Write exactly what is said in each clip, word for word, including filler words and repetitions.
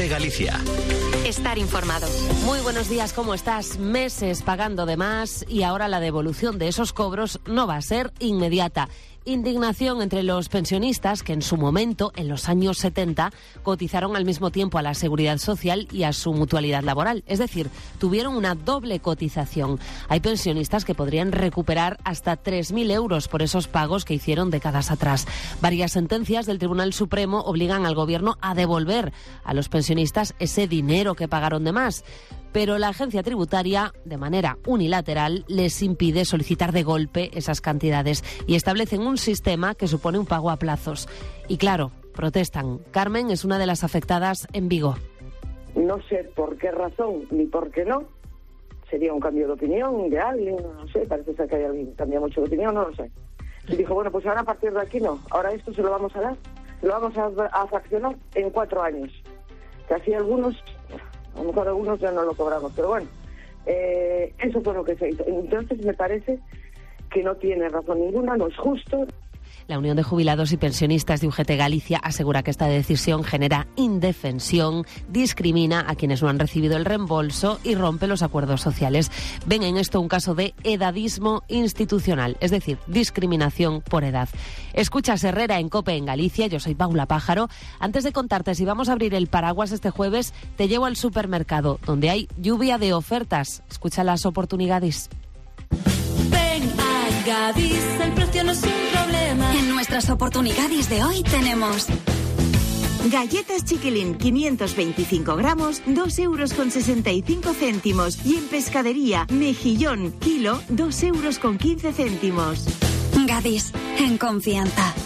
COPE Galicia. Estar informado. Muy buenos días, ¿cómo estás? Meses pagando de más y ahora la devolución de esos cobros no va a ser inmediata. Indignación entre los pensionistas que en su momento, en los años setenta, cotizaron al mismo tiempo a la Seguridad Social y a su mutualidad laboral. Es decir, tuvieron una doble cotización. Hay pensionistas que podrían recuperar hasta tres mil euros por esos pagos que hicieron décadas atrás. Varias sentencias del Tribunal Supremo obligan al Gobierno a devolver a los pensionistas ese dinero que pagaron de más. Pero la agencia tributaria, de manera unilateral, les impide solicitar de golpe esas cantidades y establecen un sistema que supone un pago a plazos. Y claro, protestan. Carmen es una de las afectadas en Vigo. No sé por qué razón ni por qué no. Sería un cambio de opinión de alguien, no sé, parece ser que hay alguien que cambia mucho de opinión, no lo sé. Y dijo, bueno, pues ahora a partir de aquí no, ahora esto se lo vamos a dar, lo vamos a, a fraccionar en cuatro años. Que así algunos... A lo mejor algunos ya no lo cobramos, pero bueno, eh, eso fue lo que se hizo. Entonces me parece que no tiene razón ninguna, no es justo. La Unión de Jubilados y Pensionistas de U G T Galicia asegura que esta decisión genera indefensión, discrimina a quienes no han recibido el reembolso y rompe los acuerdos sociales. Ven en esto un caso de edadismo institucional, es decir, discriminación por edad. Escuchas Herrera en COPE en Galicia, yo soy Paula Pájaro. Antes de contarte si vamos a abrir el paraguas este jueves, te llevo al supermercado, donde hay lluvia de ofertas. Escucha las oportunidades. Ven a Gadis, el precio no es un problema. En nuestras oportunidades de hoy tenemos galletas Chiquilín quinientos veinticinco gramos, dos euros con sesenta y cinco céntimos. Y en pescadería, mejillón, kilo, dos euros con quince céntimos. Gadis, en confianza.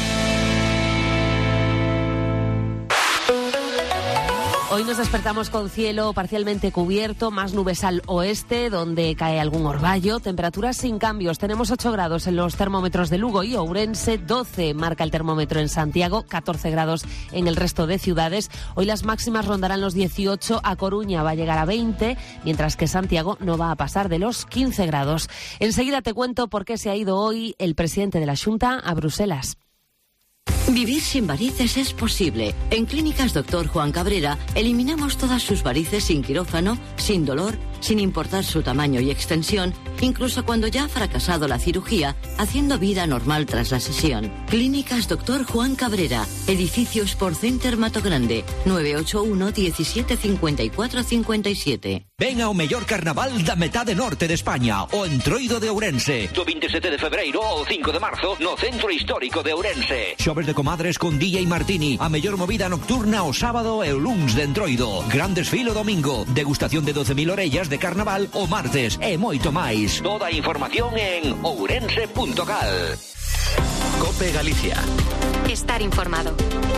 Hoy nos despertamos con cielo parcialmente cubierto, más nubes al oeste, donde cae algún orvallo. Temperaturas sin cambios. Tenemos ocho grados en los termómetros de Lugo y Ourense, doce marca el termómetro en Santiago, catorce grados en el resto de ciudades. Hoy las máximas rondarán los dieciocho, a Coruña va a llegar a veinte, mientras que Santiago no va a pasar de los quince grados. Enseguida te cuento por qué se ha ido hoy el presidente de la Xunta a Bruselas. Vivir sin varices es posible. En Clínicas Doctor Juan Cabrera eliminamos todas sus varices sin quirófano, sin dolor, sin importar su tamaño y extensión, incluso cuando ya ha fracasado la cirugía, haciendo vida normal tras la sesión. Clínicas Doctor Juan Cabrera, edificio Sport Center Mato Grande, nueve ocho uno, diecisiete, cincuenta y cuatro, cincuenta y siete. Ven ao mellor carnaval da metade norte de España, o Entroido de Ourense. Do veintisiete de febreiro ao cinco de marzo, no Centro Histórico de Ourense. Xoves de comadres con D J Martini, a mellor movida nocturna o sábado e o luns de Entroido. Gran desfile o domingo, degustación de doce mil orellas de carnaval o martes e moito máis. Toda a información en ourense punto gal. COPE Galicia. Estar informado.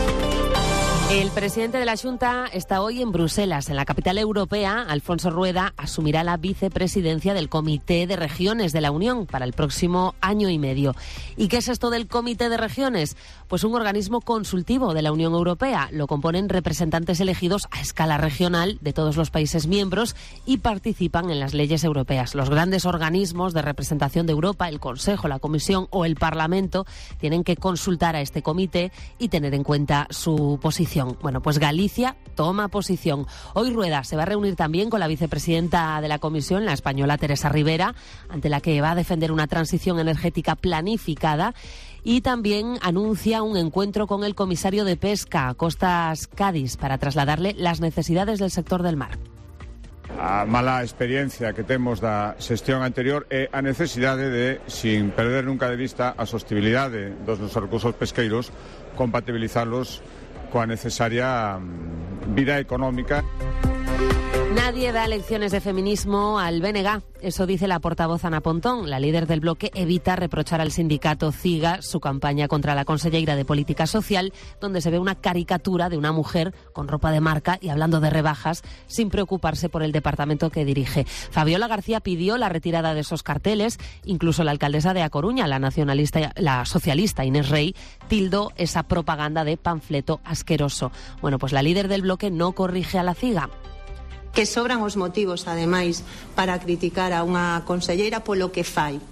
El presidente de la Xunta está hoy en Bruselas, en la capital europea. Alfonso Rueda asumirá la vicepresidencia del Comité de Regiones de la Unión para el próximo año y medio. ¿Y qué es esto del Comité de Regiones? Pues un organismo consultivo de la Unión Europea. Lo componen representantes elegidos a escala regional de todos los países miembros y participan en las leyes europeas. Los grandes organismos de representación de Europa, el Consejo, la Comisión o el Parlamento, tienen que consultar a este comité y tener en cuenta su posición. Bueno, pues Galicia toma posición. Hoy Rueda se va a reunir también con la vicepresidenta de la Comisión, la española Teresa Rivera, ante la que va a defender una transición energética planificada, y también anuncia un encuentro con el comisario de Pesca, Costas Cádiz, para trasladarle las necesidades del sector del mar. A mala experiencia que temos da xestión anterior é a necesidade de, sin perder nunca de vista a sostibilidade dos nosos recursos pesqueiros, compatibilizalos coa necesaria vida económica. Nadie da lecciones de feminismo al B N G. Eso dice la portavoz Ana Pontón. La líder del bloque evita reprochar al sindicato CIGA su campaña contra la conselleira de Política Social, donde se ve una caricatura de una mujer con ropa de marca y hablando de rebajas, sin preocuparse por el departamento que dirige. Fabiola García pidió la retirada de esos carteles. Incluso la alcaldesa de A Coruña, la nacionalista, la socialista Inés Rey, tildó esa propaganda de panfleto asqueroso. Bueno, pues la líder del bloque no corrige a la CIGA. Que sobran os motivos, ademais, para criticar a unha conselleira polo que fai.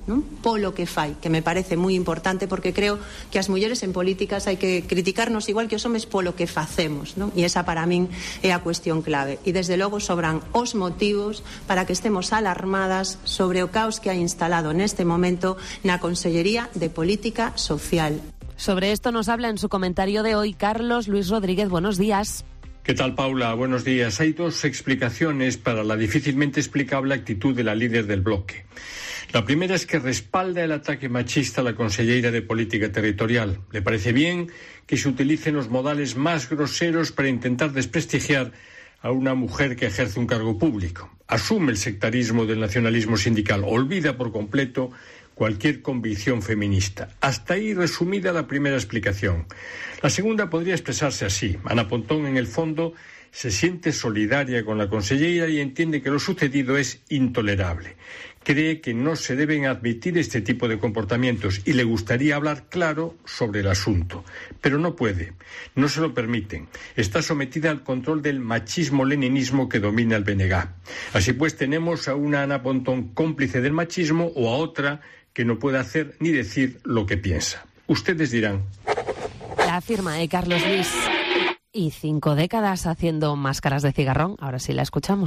non? Polo que fai, que me parece moi importante, porque creo que as mulleres en políticas hai que criticarnos igual que os homes polo que facemos, non? E esa para min é a cuestión clave. E desde logo sobran os motivos para que estemos alarmadas sobre o caos que hai instalado neste momento na Consellería de Política Social. Sobre esto nos habla en su comentario de hoy Carlos Luis Rodríguez. Buenos días. ¿Qué tal, Paula? Buenos días. Hay dos explicaciones para la difícilmente explicable actitud de la líder del bloque. La primera es que respalda el ataque machista a la conselleira de Política Territorial. Le parece bien que se utilicen los modales más groseros para intentar desprestigiar a una mujer que ejerce un cargo público. Asume el sectarismo del nacionalismo sindical, olvida por completo cualquier convicción feminista. Hasta ahí resumida la primera explicación. La segunda podría expresarse así. Ana Pontón, en el fondo, se siente solidaria con la consellera y entiende que lo sucedido es intolerable. Cree que no se deben admitir este tipo de comportamientos y le gustaría hablar claro sobre el asunto. Pero no puede, no se lo permiten. Está sometida al control del machismo-leninismo que domina el B N G. Así pues, tenemos a una Ana Pontón cómplice del machismo o a otra que no puede hacer ni decir lo que piensa. Ustedes dirán. La firma de Carlos Luis. Y cinco décadas haciendo máscaras de cigarrón. Ahora sí la escuchamos.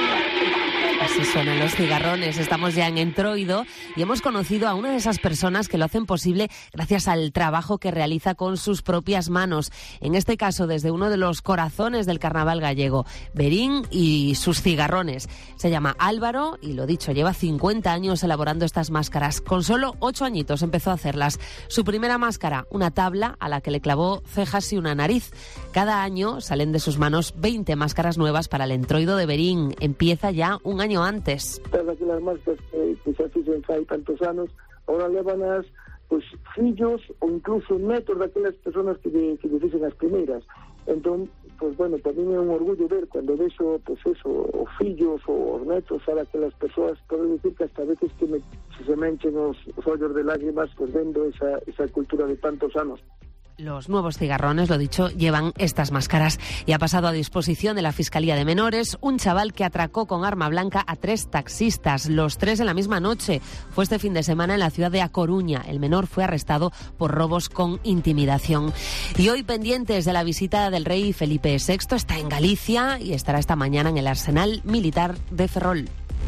Así suenan los cigarrones. Estamos ya en Entroido y hemos conocido a una de esas personas que lo hacen posible gracias al trabajo que realiza con sus propias manos. En este caso, desde uno de los corazones del carnaval gallego, Verín y sus cigarrones. Se llama Álvaro y, lo dicho, lleva cincuenta años elaborando estas máscaras. Con solo ocho añitos empezó a hacerlas. Su primera máscara, una tabla a la que le clavó cejas y una nariz. Cada año salen de sus manos veinte máscaras nuevas para el Entroido de Verín. Empieza ya un año antes. Todas aquelas máscaras que, que se fixen fai tantos anos, ahora levanas pues, fillos ou incluso netos daquelas personas que lle, que lle fixen as primeiras. Entón, pues bueno, tamén é un orgullo ver cando vexo, pues eso, os fillos ou os netos a aquelas persoas, podo dicir que hasta veces que me, se me enchen os, os ollos de lágrimas pues vendo esa, esa cultura de tantos anos. Los nuevos cigarrones, lo dicho, llevan estas máscaras y ha pasado a disposición de la Fiscalía de Menores un chaval que atracó con arma blanca a tres taxistas, los tres en la misma noche. Fue este fin de semana en la ciudad de A Coruña. El menor fue arrestado por robos con intimidación. Y hoy, pendientes de la visita del rey Felipe sexto, está en Galicia y estará esta mañana en el Arsenal Militar de Ferrol.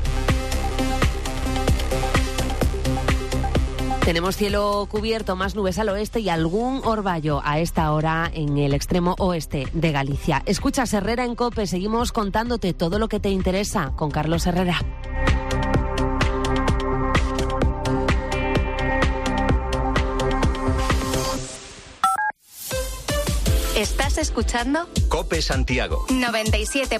Tenemos cielo cubierto, más nubes al oeste y algún orvallo a esta hora en el extremo oeste de Galicia. Escuchas Herrera en COPE, seguimos contándote todo lo que te interesa con Carlos Herrera. ¿Estás escuchando? COPE Santiago. noventa y siete